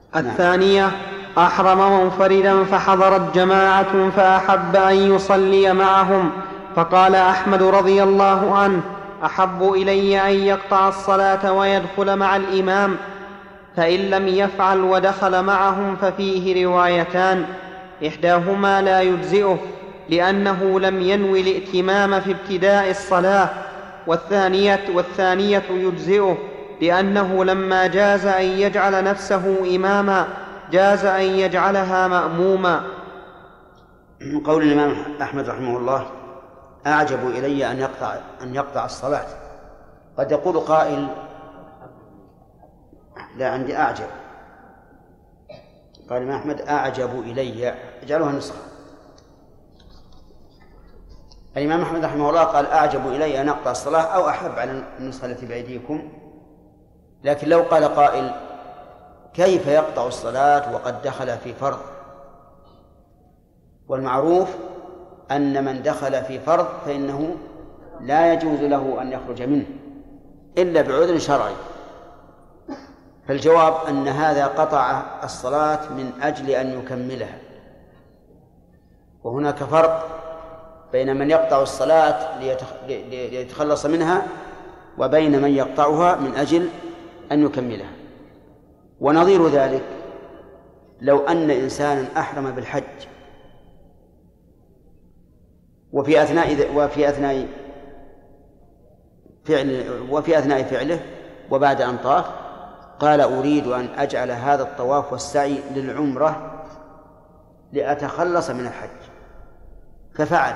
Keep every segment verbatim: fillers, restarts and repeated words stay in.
الثانية: أحرم منفردا فحضرت جماعة فأحب أن يصلي معهم، فقال أحمد رضي الله عنه: أحب إلي أن يقطع الصلاة ويدخل مع الإمام، فإن لم يفعل ودخل معهم ففيه روايتان: إحداهما لا يجزئه لأنه لم ينوي الائتمام في ابتداء الصلاة، والثانية, والثانية يجزئه لأنه لما جاز أن يجعل نفسه إماما جاز أن يجعلها مأموما. من قول الإمام أحمد رحمه الله: أعجب إلي أن يقطع, أن يقطع الصلاة. قد يقول قائل: لا، عندي أعجب. قال الإمام أحمد: أعجب إلي، اجعلوها نسخة. الإمام أحمد رحمه الله قال: أعجب إلي أن أقطع الصلاة، أو أحب على النسخة التي بأيديكم. لكن لو قال قائل: كيف يقطع الصلاة وقد دخل في فرض؟ والمعروف أن من دخل في فرض فإنه لا يجوز له أن يخرج منه إلا بعذر شرعي. فالجواب أن هذا قطع الصلاة من أجل أن يكملها، وهناك فرق بين من يقطع الصلاة ليتخلص منها وبين من يقطعها من أجل أن يكملها. ونظير ذلك لو أن إنسانا أحرم بالحج وفي أثناء وفي أثناء فعل وفي أثناء فعله وبعد أن طاف قال: أريد أن أجعل هذا الطواف والسعي للعمرة لأتخلص من الحج، ففعل،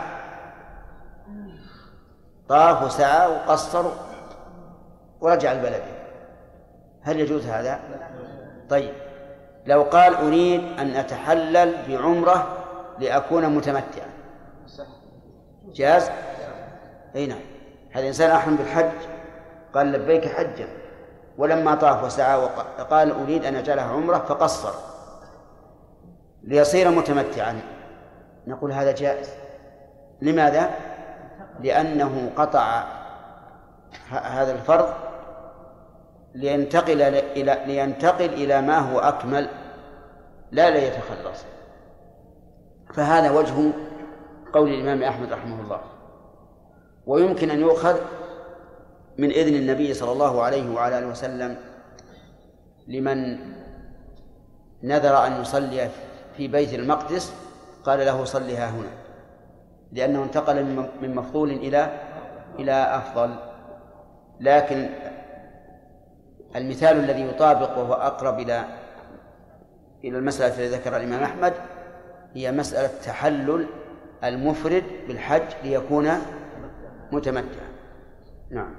طاف وسعى وقصر ورجع البلد، هل يجوز هذا؟ طيب، لو قال: أريد أن أتحلل بعمرة لأكون متمتعا، جاز؟ أي نعم. هذا إنسان أحرم بالحج قال: لبيك حجا، ولما طاف وسعى وقال: أريد أن أجعلها عمرة فقصر ليصير متمتعا، نقول هذا جائز. لماذا؟ لأنه قطع هذا الفرض لينتقل إلى لينتقل إلى ما هو أكمل، لا ليتخلص. فهذا وجه قول الإمام أحمد رحمه الله. ويمكن أن يؤخذ من إذن النبي صلى الله عليه وعلى آله وسلم لمن نذر أن يصلي في بيت المقدس، قال له: صلها هنا، لأنه انتقل من مفضول إلى إلى أفضل. لكن المثال الذي يطابق وهو أقرب إلى إلى المسألة التي ذكرها الإمام أحمد هي مسألة تحلل المفرد بالحج ليكون متمتعا. نعم.